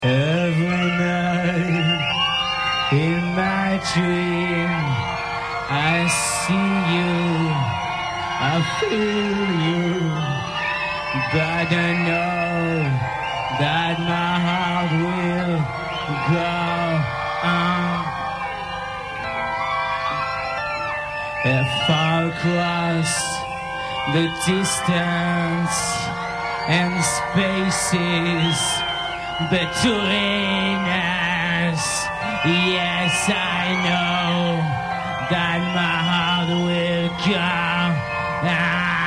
Every night in my dream I see you, I feel you, but I know that my heart will go on. Far across the distance and spaces between us. Yes, I know that my heart will go on.